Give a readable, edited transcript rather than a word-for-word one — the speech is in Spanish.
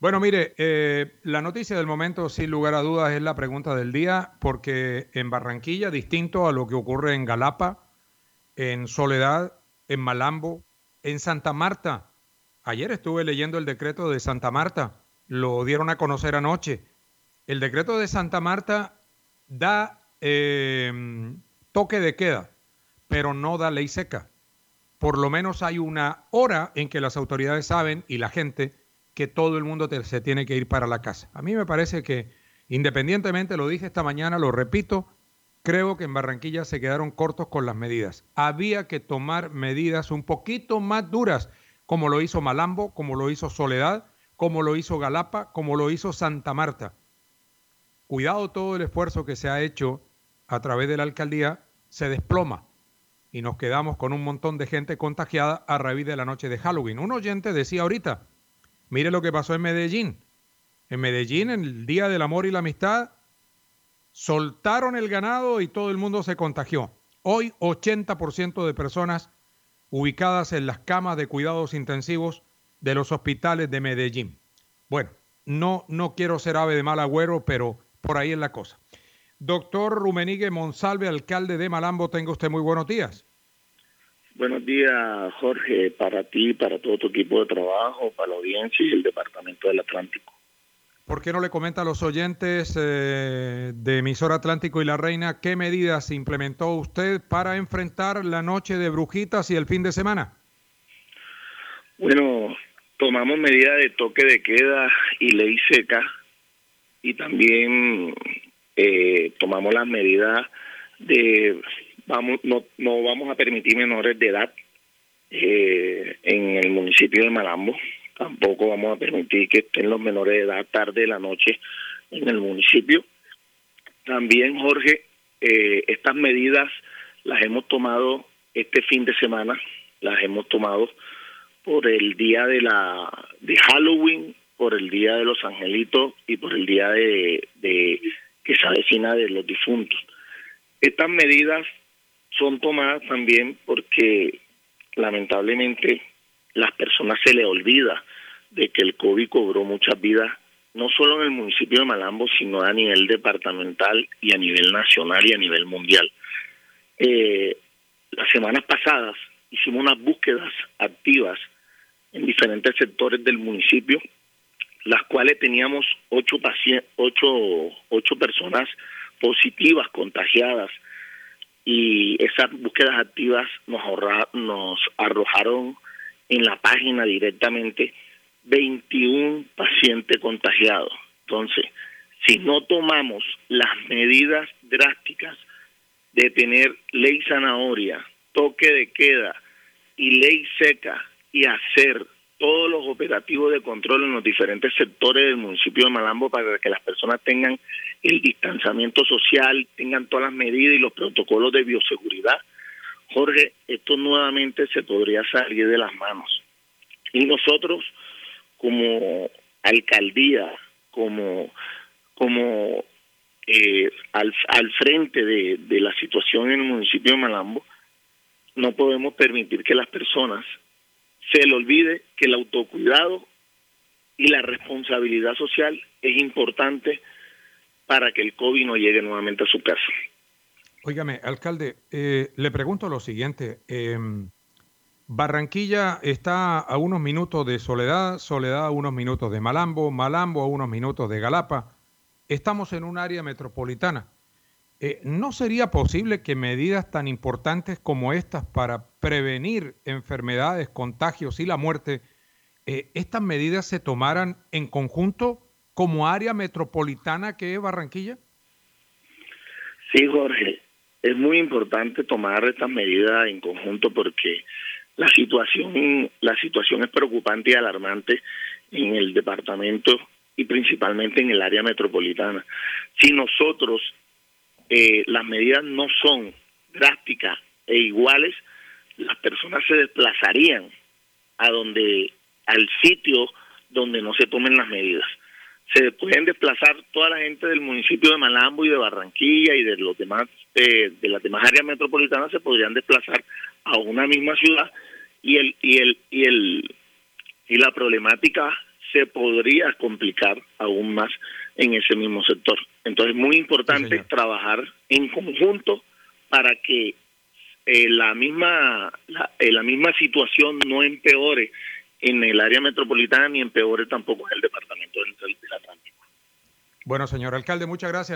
Bueno, mire, la noticia del momento, sin lugar a dudas, es la pregunta del día, porque en Barranquilla, distinto a lo que ocurre en Galapa, en Soledad, en Malambo, en Santa Marta. Ayer estuve leyendo el decreto de Santa Marta, lo dieron a conocer anoche. El decreto de Santa Marta da toque de queda, pero no da ley seca. Por lo menos hay una hora en que las autoridades saben y la gente que todo el mundo se tiene que ir para la casa. A mí me parece que, independientemente, lo dije esta mañana, lo repito, creo que en Barranquilla se quedaron cortos con las medidas. Había que tomar medidas un poquito más duras, como lo hizo Malambo, como lo hizo Soledad, como lo hizo Galapa, como lo hizo Santa Marta. Cuidado, todo el esfuerzo que se ha hecho a través de la alcaldía se desploma y nos quedamos con un montón de gente contagiada a raíz de la noche de Halloween. Un oyente decía ahorita, mire lo que pasó en Medellín. En Medellín, en el Día del Amor y la Amistad, soltaron el ganado y todo el mundo se contagió. Hoy 80% de personas ubicadas en las camas de cuidados intensivos de los hospitales de Medellín. Bueno, no quiero ser ave de mal agüero, pero por ahí es la cosa. Doctor Rumenigue Monsalve, alcalde de Malambo, tenga usted muy buenos días. Buenos días, Jorge, para ti, para todo tu equipo de trabajo, para la audiencia y el Departamento del Atlántico. ¿Por qué no le comenta a los oyentes de Emisora Atlántico y La Reina qué medidas implementó usted para enfrentar la noche de brujitas y el fin de semana? Bueno, tomamos medidas de toque de queda y ley seca y también tomamos las medidas de no vamos a permitir menores de edad en el municipio de Malambo. Tampoco vamos a permitir que estén los menores de edad tarde de la noche en el municipio. También, Jorge, estas medidas las hemos tomado este fin de semana, las hemos tomado por el día de Halloween, por el día de los angelitos y por el día de que se avecina de los difuntos. Estas medidas son tomadas también porque lamentablemente las personas se les olvida de que el COVID cobró muchas vidas, no solo en el municipio de Malambo, sino a nivel departamental y a nivel nacional y a nivel mundial. Las semanas pasadas hicimos unas búsquedas activas en diferentes sectores del municipio, las cuales teníamos 8 personas positivas, contagiadas, y esas búsquedas activas nos arrojaron en la página directamente 21 pacientes contagiados. Entonces, si no tomamos las medidas drásticas de tener ley zanahoria, toque de queda y ley seca y hacer todos los operativos de control en los diferentes sectores del municipio de Malambo para que las personas tengan el distanciamiento social, tengan todas las medidas y los protocolos de bioseguridad, Jorge, esto nuevamente se podría salir de las manos. Y nosotros, como alcaldía, como al frente de la situación en el municipio de Malambo, no podemos permitir que las personas se le olvide que el autocuidado y la responsabilidad social es importante para que el COVID no llegue nuevamente a su casa. Óigame, alcalde, le pregunto lo siguiente. Barranquilla está a unos minutos de Soledad, Soledad a unos minutos de Malambo, Malambo a unos minutos de Galapa. Estamos en un área metropolitana. ¿No sería posible que medidas tan importantes como estas para prevenir enfermedades, contagios y la muerte, estas medidas se tomaran en conjunto como área metropolitana que es Barranquilla? Sí, Jorge, es muy importante tomar estas medidas en conjunto porque la situación es preocupante y alarmante en el departamento y principalmente en el área metropolitana. Si nosotros las medidas no son drásticas e iguales, las personas se desplazarían al sitio donde no se tomen las medidas. Se pueden desplazar toda la gente del municipio de Malambo y de Barranquilla y de los demás de las demás áreas metropolitanas, se podrían desplazar a una misma ciudad y la problemática se podría complicar aún más en ese mismo sector. Entonces es muy importante trabajar en conjunto para que la misma situación no empeore en el área metropolitana ni empeore tampoco en el departamento del Atlántico. Bueno, señor alcalde, muchas gracias.